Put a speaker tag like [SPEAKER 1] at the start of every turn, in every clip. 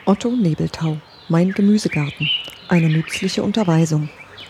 [SPEAKER 1] Otto Nebeltau, Mein Gemüsegarten. Eine nützliche Unterweisung.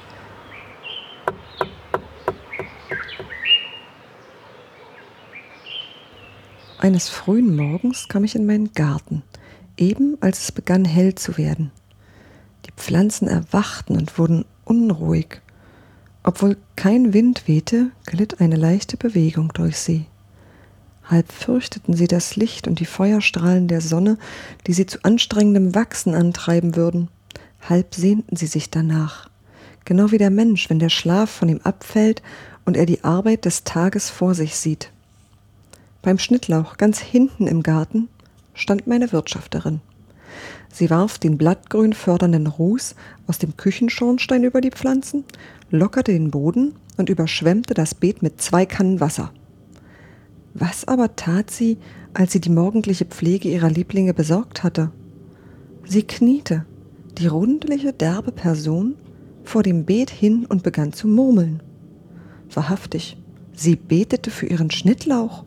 [SPEAKER 1] Eines frühen Morgens kam ich in meinen Garten, eben als es begann hell zu werden. Die Pflanzen erwachten und wurden unruhig. Obwohl kein Wind wehte, glitt eine leichte Bewegung durch sie. Halb fürchteten sie das Licht und die Feuerstrahlen der Sonne, die sie zu anstrengendem Wachsen antreiben würden. Halb sehnten sie sich danach, genau wie der Mensch, wenn der Schlaf von ihm abfällt und er die Arbeit des Tages vor sich sieht. Beim Schnittlauch, ganz hinten im Garten, stand meine Wirtschafterin. Sie warf den blattgrün fördernden Ruß aus dem Küchenschornstein über die Pflanzen, lockerte den Boden und überschwemmte das Beet mit 2 Kannen Wasser. Was aber tat sie, als sie die morgendliche Pflege ihrer Lieblinge besorgt hatte? Sie kniete, die rundliche, derbe Person, vor dem Beet hin und begann zu murmeln. Wahrhaftig, sie betete für ihren Schnittlauch.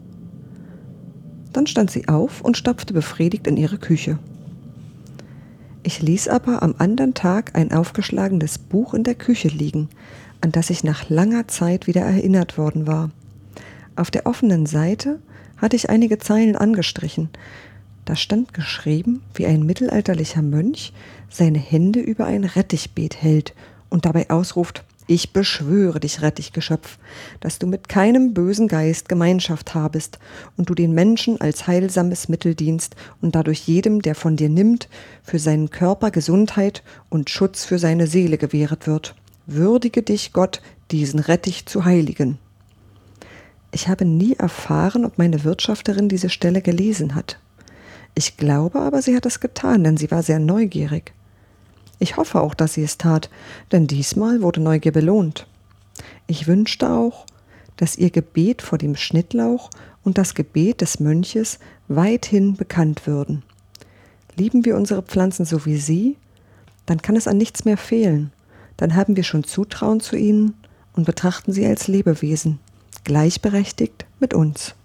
[SPEAKER 1] Dann stand sie auf und stapfte befriedigt in ihre Küche. Ich ließ aber am anderen Tag ein aufgeschlagenes Buch in der Küche liegen, an das ich nach langer Zeit wieder erinnert worden war. Auf der offenen Seite hatte ich einige Zeilen angestrichen. Da stand geschrieben, wie ein mittelalterlicher Mönch seine Hände über ein Rettichbeet hält und dabei ausruft: Ich beschwöre dich, Rettichgeschöpf, dass du mit keinem bösen Geist Gemeinschaft habest und du den Menschen als heilsames Mittel dienst und dadurch jedem, der von dir nimmt, für seinen Körper Gesundheit und Schutz für seine Seele gewähret wird. Würdige dich, Gott, diesen Rettich zu heiligen. Ich habe nie erfahren, ob meine Wirtschafterin diese Stelle gelesen hat. Ich glaube aber, sie hat es getan, denn sie war sehr neugierig. Ich hoffe auch, dass sie es tat, denn diesmal wurde Neugier belohnt. Ich wünschte auch, dass ihr Gebet vor dem Schnittlauch und das Gebet des Mönches weithin bekannt würden. Lieben wir unsere Pflanzen so wie sie, dann kann es an nichts mehr fehlen. Dann haben wir schon Zutrauen zu ihnen und betrachten sie als Lebewesen, gleichberechtigt mit uns.